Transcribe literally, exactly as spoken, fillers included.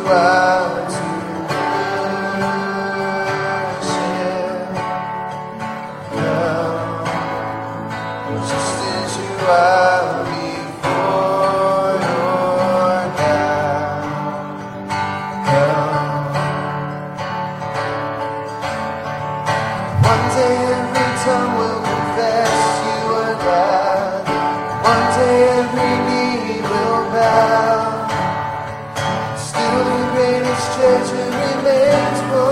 out to just as you are before your now. Come. One day every tongue will confess you are God. One day every knee will bow. Still the greatest treasure remains for